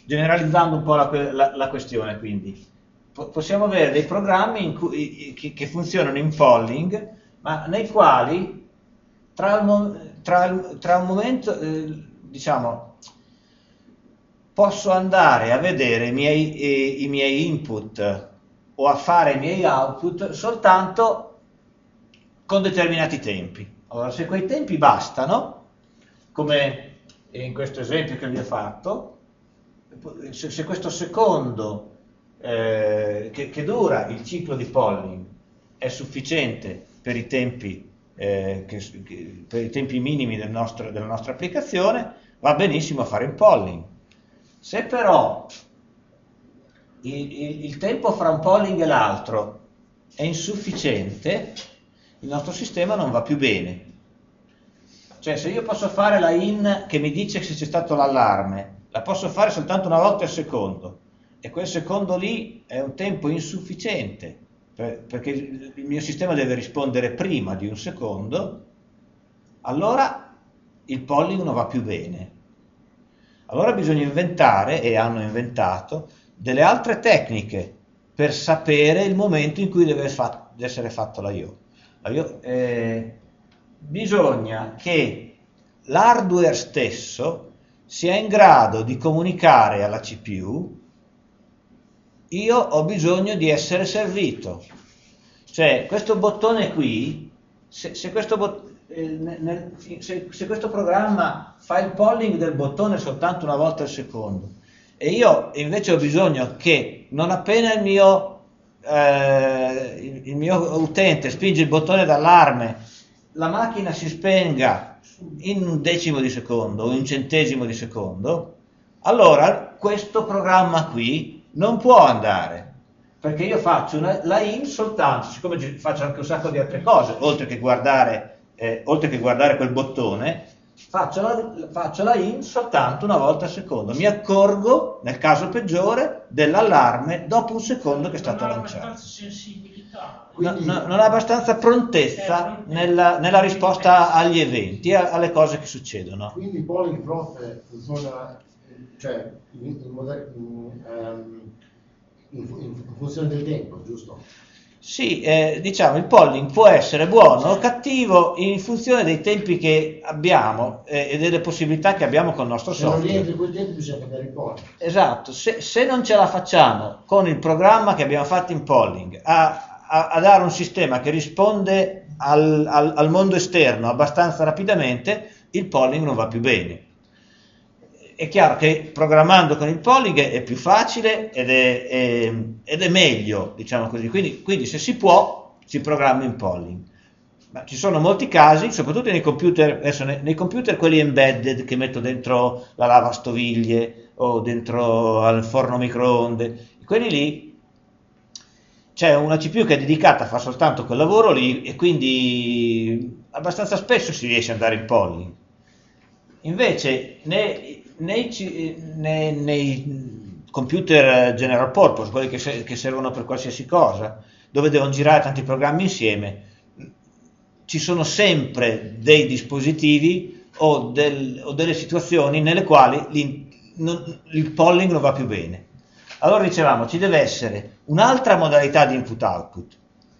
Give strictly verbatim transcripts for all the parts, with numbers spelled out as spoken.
generalizzando un po' la, la, la questione, quindi po- possiamo avere dei programmi in cui, che, che funzionano in polling, ma nei quali tra, il mo- tra, il- tra un momento, eh, diciamo, posso andare a vedere i miei, eh, i miei input o a fare i miei output soltanto con determinati tempi. Allora, se quei tempi bastano, come in questo esempio che vi ho fatto, se, se questo secondo eh, che, che dura il ciclo di polling è sufficiente per i tempi, eh, che, che, per i tempi minimi del nostro, della nostra applicazione, va benissimo a fare il polling. Se però il, il, il tempo fra un polling e l'altro è insufficiente, il nostro sistema non va più bene. Cioè, se io posso fare la in che mi dice se c'è stato l'allarme, la posso fare soltanto una volta al secondo, e quel secondo lì è un tempo insufficiente, per, perché il, il mio sistema deve rispondere prima di un secondo, allora il polling non va più bene. Allora bisogna inventare, e hanno inventato, delle altre tecniche per sapere il momento in cui deve fa- essere fatto la I O. La I O eh, bisogna che l'hardware stesso sia in grado di comunicare alla C P U: io ho bisogno di essere servito. Cioè, questo bottone qui, se, se, questo, bot- eh, nel, se, se questo programma fa il polling del bottone soltanto una volta al secondo, e io invece ho bisogno che non appena il mio, eh, il, il mio utente spinge il bottone d'allarme, la macchina si spenga in un decimo di secondo o in un centesimo di secondo, allora questo programma qui non può andare, perché io faccio una, la in soltanto, siccome faccio anche un sacco di altre cose, oltre che guardare, eh, oltre che guardare quel bottone, faccio la, faccio la in soltanto una volta al secondo. Mi accorgo, nel caso peggiore, dell'allarme dopo un secondo che è stato lanciato. Non ha abbastanza sensibilità. Quindi, no, no, non ha abbastanza prontezza nella, nella risposta agli eventi, a, alle cose che succedono. Quindi il polling prof funziona, cioè, in, in, in, um, in, in funzione del tempo, giusto? Sì, eh, diciamo il polling può essere buono o cattivo in funzione dei tempi che abbiamo eh, e delle possibilità che abbiamo con il nostro Se non software. rientri quel tempo bisogna cambiare il polling. Esatto, se, se non ce la facciamo con il programma che abbiamo fatto in polling a, a, a dare un sistema che risponde al, al, al mondo esterno abbastanza rapidamente, il polling non va più bene. È chiaro che programmando con il polling è più facile ed è, è, ed è meglio, diciamo così, quindi, quindi se si può si programma in polling. Ma ci sono molti casi, soprattutto nei computer, adesso nei, nei computer quelli embedded che metto dentro la lavastoviglie o dentro al forno microonde, quelli lì c'è una C P U che è dedicata a fare soltanto quel lavoro lì, e quindi abbastanza spesso si riesce ad andare in polling. Invece nei Nei, nei, nei computer general purpose, quelli che, se, che servono per qualsiasi cosa, dove devono girare tanti programmi insieme, ci sono sempre dei dispositivi o, del, o delle situazioni nelle quali non, il polling non va più bene. Allora dicevamo, ci deve essere un'altra modalità di input-output,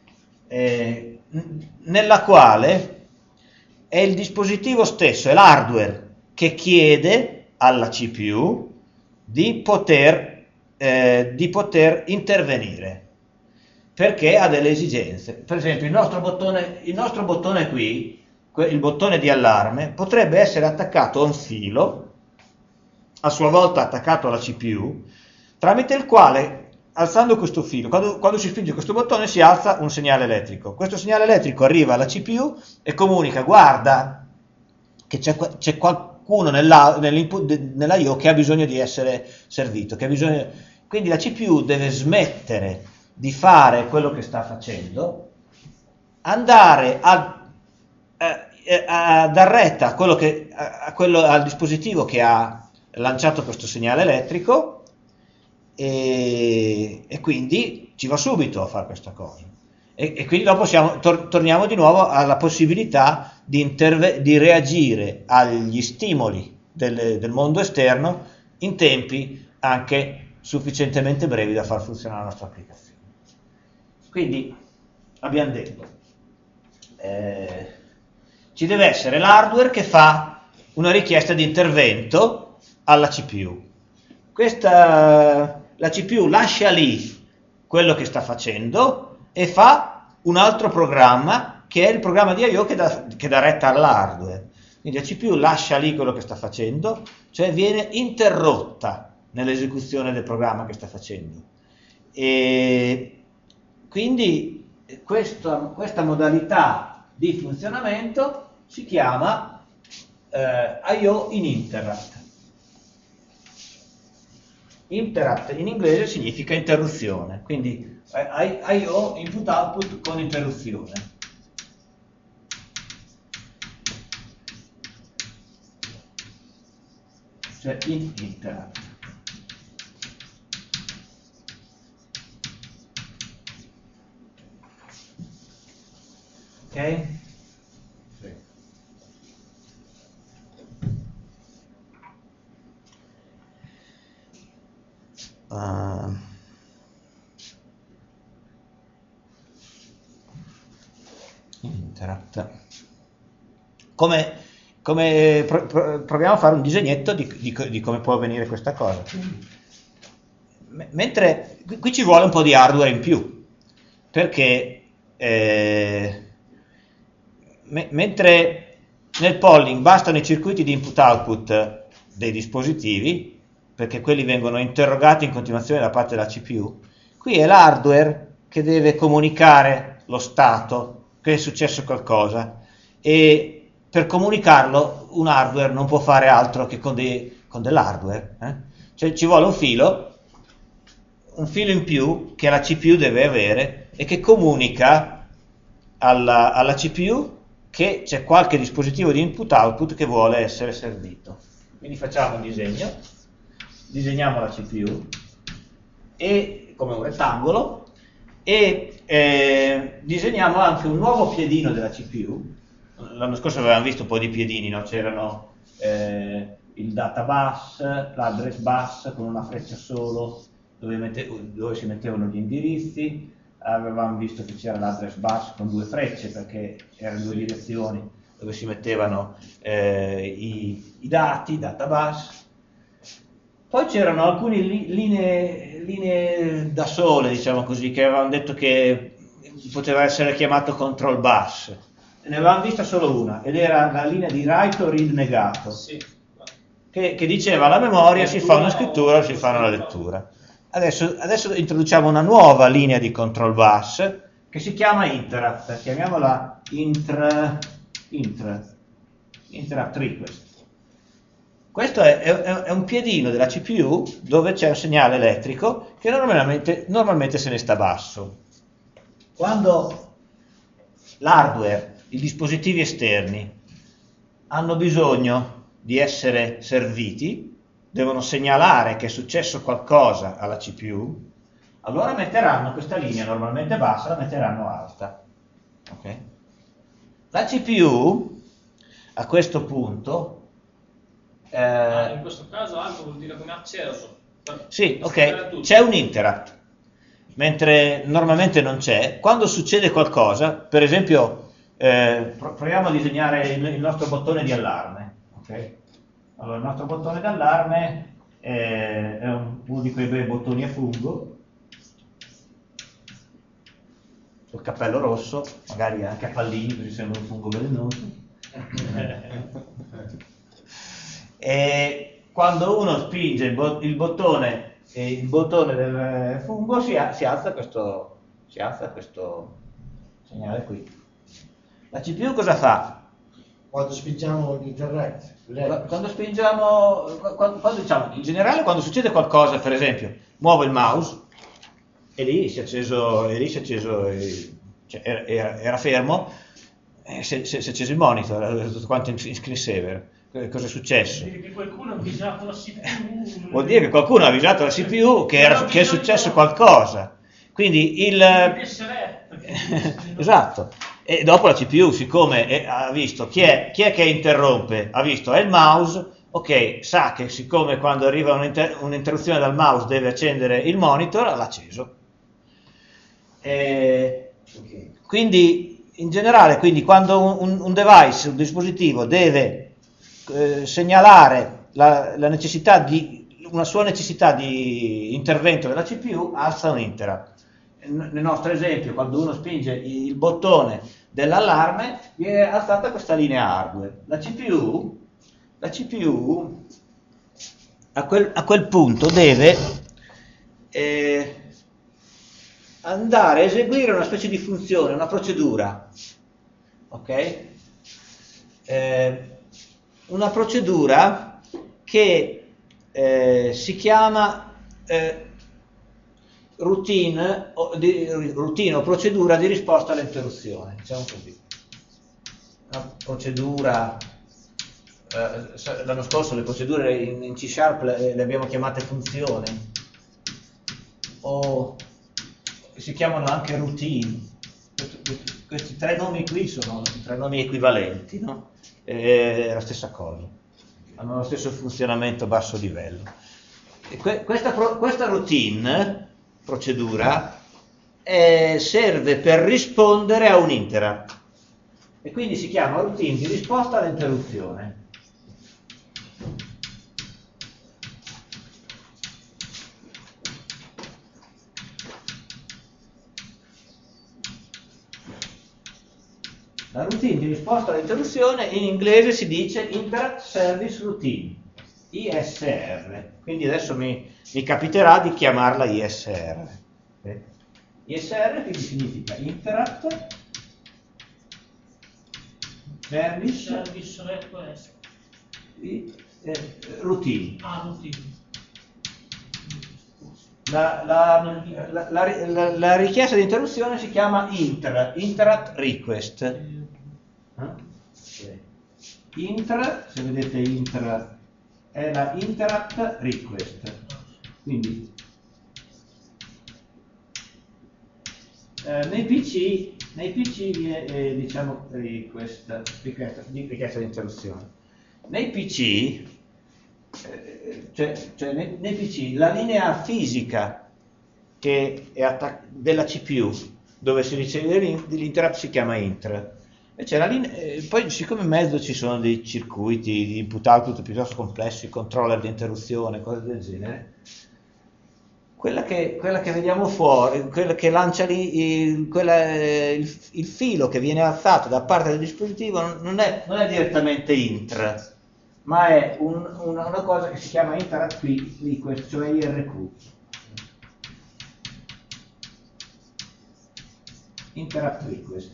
eh, nella quale è il dispositivo stesso, è l'hardware che chiede alla C P U di poter, eh, di poter intervenire, perché ha delle esigenze. Per esempio il nostro bottone, il nostro bottone qui, il bottone di allarme, potrebbe essere attaccato a un filo, a sua volta attaccato alla C P U, tramite il quale, alzando questo filo, quando, quando si spinge questo bottone si alza un segnale elettrico. Questo segnale elettrico arriva alla C P U e comunica: guarda che c'è, c'è qualcuno nella, nella I O che ha bisogno di essere servito, che ha bisogno... Quindi la C P U deve smettere di fare quello che sta facendo, andare a, a, a dar retta a quello che, a quello, al dispositivo che ha lanciato questo segnale elettrico, e, e quindi ci va subito a fare questa cosa. E, e quindi dopo siamo, tor- torniamo di nuovo alla possibilità di, interve- di reagire agli stimoli del, del mondo esterno in tempi anche sufficientemente brevi da far funzionare la nostra applicazione. Quindi abbiamo detto, eh, ci deve essere l'hardware che fa una richiesta di intervento alla C P U. Questa, la C P U lascia lì quello che sta facendo e fa un altro programma che è il programma di I O che dà, che dà retta all'hardware. Quindi la C P U lascia lì quello che sta facendo, cioè viene interrotta nell'esecuzione del programma che sta facendo. E quindi questa, questa modalità di funzionamento si chiama eh, I O ininterrupt. Interrupt in inglese significa interruzione, quindi eh, I O input output con interruzione. Cioè in interrupt. Ok? Sì. Uh, interrupt. Come, come pro, pro, proviamo a fare un disegnetto di, di, di come può avvenire questa cosa. M- mentre qui, qui ci vuole un po' di hardware in più, perché eh, me, mentre nel polling bastano i circuiti di input-output dei dispositivi, perché quelli vengono interrogati in continuazione da parte della C P U, qui è l'hardware che deve comunicare lo stato, che è successo qualcosa, e per comunicarlo un hardware non può fare altro che con, dei, con dell'hardware. Eh? Cioè ci vuole un filo, un filo in più che la C P U deve avere e che comunica alla, alla C P U che c'è qualche dispositivo di input-output che vuole essere servito. Quindi facciamo un disegno. Disegniamo la C P U e, come un rettangolo e eh, disegniamo anche un nuovo piedino della C P U. L'anno scorso avevamo visto un po' di piedini, no? C'erano eh, il data bus, l'address bus con una freccia solo dove, mette, dove si mettevano gli indirizzi, avevamo visto che c'era l'address bus con due frecce perché erano due direzioni dove si mettevano eh, i, i dati, data bus. Poi c'erano alcune li, linee, linee da sole, diciamo così, che avevano detto che poteva essere chiamato control bus. Ne avevamo vista solo una, ed era la linea di write o read negato, Sì. che, che diceva alla memoria si fa una scrittura o si fa una lettura. Adesso, adesso introduciamo una nuova linea di control bus che si chiama interrupt, chiamiamola intra, intra, interrupt request. Questo è, è, è un piedino della C P U dove c'è un segnale elettrico che normalmente, normalmente se ne sta basso. Quando l'hardware, i dispositivi esterni, hanno bisogno di essere serviti, devono segnalare che è successo qualcosa alla C P U, allora metteranno questa linea normalmente bassa, la metteranno alta. Okay? La C P U a questo punto Eh, ah, in questo caso alto vuol dire come acceso. Sì, ok, c'è un interrupt, mentre normalmente non c'è. Quando succede qualcosa, per esempio, eh, proviamo a disegnare il, il nostro bottone di allarme. Okay? Allora, il nostro bottone di allarme è, è un, uno di quei bei bottoni a fungo, col cappello rosso, magari anche a pallini, così sembra un fungo velenoso. E quando uno spinge il, bot- il bottone e il bottone del fungo si, a- si alza questo si alza questo segnale qui. La C P U cosa fa? Quando spingiamo l'internet, Qu- quando spingiamo quando, quando, diciamo, in generale quando succede qualcosa, per esempio muovo il mouse e lì si è acceso, e lì si è acceso e, cioè, era, era fermo e si, si, si è acceso il monitor, tutto quanto in, in screensaver. Cosa è successo? Vuol dire che qualcuno ha avvisato la C P U. Vuol dire che qualcuno ha avvisato la C P U che, era, che è successo qualcosa. Quindi il... esatto. E dopo la C P U, siccome è, ha visto chi è, chi è che interrompe, ha visto è il mouse, ok, sa che siccome quando arriva un'inter- un'interruzione dal mouse deve accendere il monitor, l'ha acceso. E Ok. quindi in generale, quindi quando un, un device, un dispositivo deve eh, segnalare la, la necessità di, una sua necessità di intervento della C P U, alza un interrupt. Nel nostro esempio, quando uno spinge il bottone dell'allarme, viene alzata questa linea hardware. La C P U, la C P U a, quel, a quel punto deve eh, andare a eseguire una specie di funzione, una procedura, ok? Eh, una procedura che eh, si chiama eh, routine o, di, routine o procedura di risposta all'interruzione, diciamo così. Una procedura, eh, l'anno scorso le procedure in, in C Sharp le, le abbiamo chiamate funzioni, o si chiamano anche routine. Questi, questi tre nomi qui sono tre nomi equivalenti, no? È la stessa cosa, hanno lo stesso funzionamento a basso livello. E que, questa, questa routine, procedura, eh, serve per rispondere a un interrupt e quindi si chiama routine di risposta all'interruzione. La routine di risposta all'interruzione in inglese si dice Interrupt Service Routine, I S R, quindi adesso mi, mi capiterà di chiamarla I S R. Okay. I S R quindi significa Interrupt Service, Service Request. eh, Routine. Ah, routine. La, la, la, la, la, la richiesta di interruzione si chiama inter, Interrupt Request. Eh? Inter, se vedete inter, è la Interrupt Request. Quindi eh, nei P C, nei P C viene eh, diciamo request, richiesta, richiesta di interruzione. Nei P C Cioè, cioè nei, nei P C la linea fisica che è attac- della C P U dove si riceve l'interrupt si chiama inter e c'è la linea, eh, poi siccome in mezzo ci sono dei circuiti di input output piuttosto complessi, controller di interruzione, cose del genere, quella che, quella che vediamo fuori, quella che lancia lì il, quella, il, il filo che viene alzato da parte del dispositivo non è, non è direttamente inter, ma è un, una, una cosa che si chiama Interrupt Request, cioè I R Q. Interrupt Request.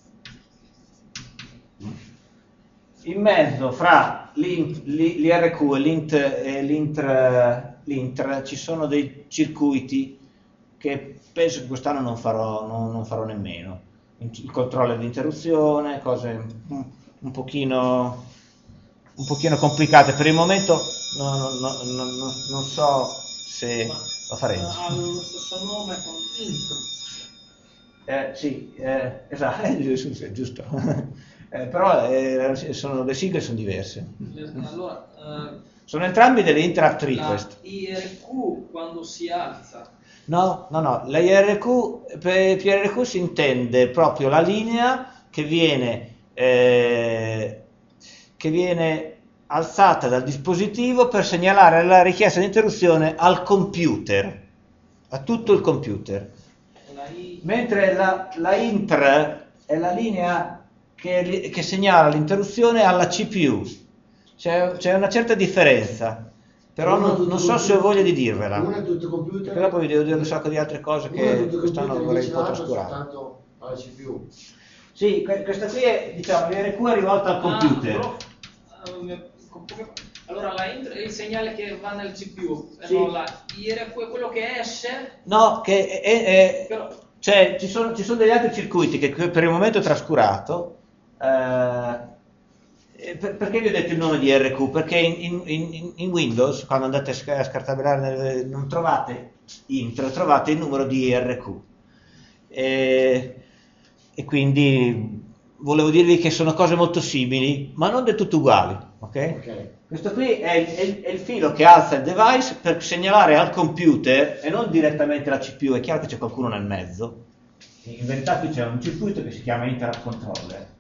In mezzo fra l'I R Q e l'int, e l'intr, l'intr ci sono dei circuiti che penso che quest'anno non farò, non, non farò nemmeno. Il controller di interruzione, cose un, un pochino... un pochino complicate per il momento, no, no, no, no, no, non so se Ma, lo faremo. Ha lo stesso nome con intro. Eh, sì, eh, esatto, è giusto. eh, però eh, sono, le sigle sono diverse. Allora, eh, Sono entrambi delle interrupt request. la I R Q quando si alza. No, no, no, la I R Q, per, per I R Q si intende proprio la linea che viene... Eh, che viene alzata dal dispositivo per segnalare la richiesta di interruzione al computer, a tutto il computer. Mentre la, la inter è la linea che, che segnala l'interruzione alla C P U. C'è, c'è una certa differenza, però non, non so se ho voglia di dirvela. Uno è tutto computer. Perché dopo vi devo dire un sacco di altre cose che quest'anno vorrei un po' trascurare. Soltanto alla C P U. Sì, questa qui è, diciamo, l'I R Q è rivolta al computer. Ah, però, allora la intro è il segnale che va nel C P U, Sì. no, la I R Q è quello che esce. No, che è, è, Però, cioè ci sono, ci sono degli altri circuiti che per il momento ho trascurato. Eh, per, perché vi ho detto il nome di I R Q? Perché in, in, in Windows, quando andate a scartabellare, non trovate intro, trovate il numero di I R Q. E, e quindi volevo dirvi che sono cose molto simili, ma non del tutto uguali. Okay? Ok. Questo qui è il, è il- è il filo che alza il device per segnalare al computer e non direttamente alla C P U. È chiaro che c'è qualcuno nel mezzo. In verità qui c'è un circuito che si chiama Interrupt Controller.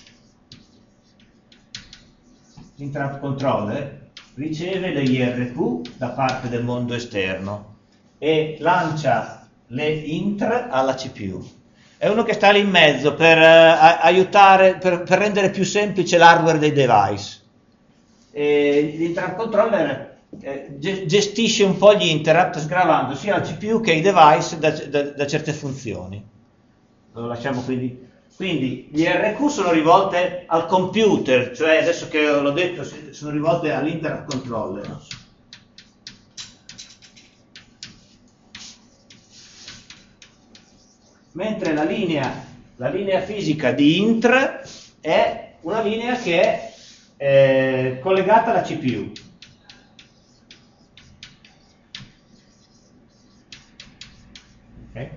L'interrupt controller riceve le I R Q da parte del mondo esterno e lancia le intr alla C P U. È uno che sta lì in mezzo per eh, a- aiutare, per, per rendere più semplice l'hardware dei device. E l'interrupt controller eh, ge- gestisce un po' gli interrupt sgravando sia la C P U che i device da, da- da certe funzioni. Lo lasciamo quindi. Quindi gli R Q sono rivolte al computer, cioè adesso che l'ho detto si- sono rivolte all'interrupt controller. Mentre la linea, la linea fisica di intr è una linea che è eh, collegata alla C P U. Ok?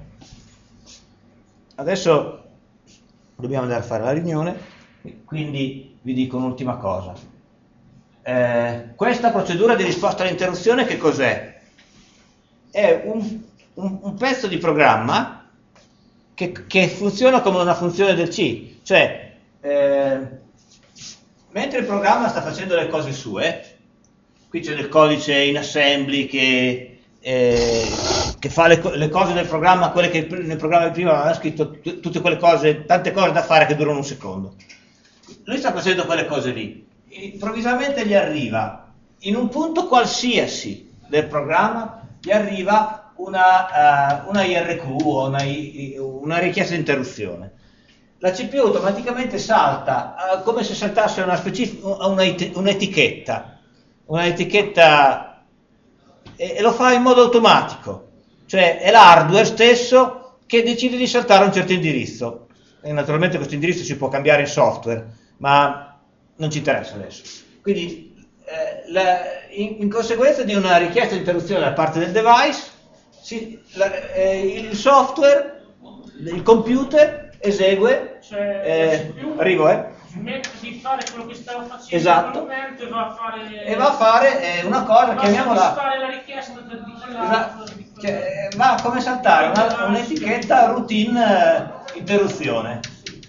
Adesso dobbiamo andare a fare la riunione, quindi vi dico un'ultima cosa. Eh, questa procedura di risposta all'interruzione che cos'è? È un, un- un pezzo di programma che, che funziona come una funzione del C, cioè eh, mentre il programma sta facendo le cose sue, qui c'è del codice in assembly che, eh, che fa le, co- le cose del programma, quelle che nel programma di prima aveva scritto t- tutte quelle cose, tante cose da fare che durano un secondo. Lui sta facendo quelle cose lì, improvvisamente gli arriva, in un punto qualsiasi del programma, gli arriva una, eh, una I R Q o una, I- una richiesta di interruzione. La C P U automaticamente salta, eh, come se saltasse una specific- una it- un'etichetta, un'etichetta e, e lo fa in modo automatico, cioè è l'hardware stesso che decide di saltare a un certo indirizzo. E naturalmente questo indirizzo si può cambiare in software, ma non ci interessa adesso. Quindi eh, la- in, in conseguenza di una richiesta di interruzione da parte del device, si- la- eh, il software, il computer esegue, Cioè, eh, la C P U arrivo eh, smette di fare quello che stava facendo Esatto. in quel momento e va a fare, e va a fare eh, una cosa, va a chiamiamola, soddisfare la richiesta di quella, Esatto. di quella- Cioè, va come saltare una- un'etichetta routine eh, interruzione.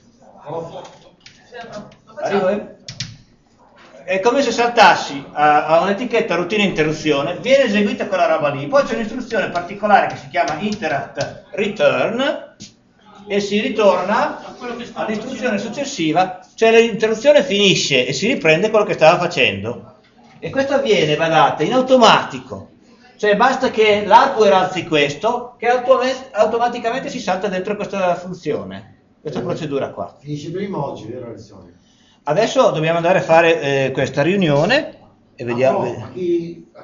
Arrivo eh? È come se saltassi a, a un'etichetta routine interruzione, viene eseguita quella roba lì, poi c'è un'istruzione particolare che si chiama interrupt return e si ritorna a quello che stava all'istruzione facendo. successiva, cioè l'interruzione finisce e si riprende quello che stava facendo. E questo avviene, badate, in automatico, cioè basta che l'hardware alzi questo che automa- automaticamente si salta dentro questa funzione, questa procedura qua. Finisce prima oggi, vero Alessandro? Adesso dobbiamo andare a fare eh, questa riunione e vediamo. Ah, no, a chi-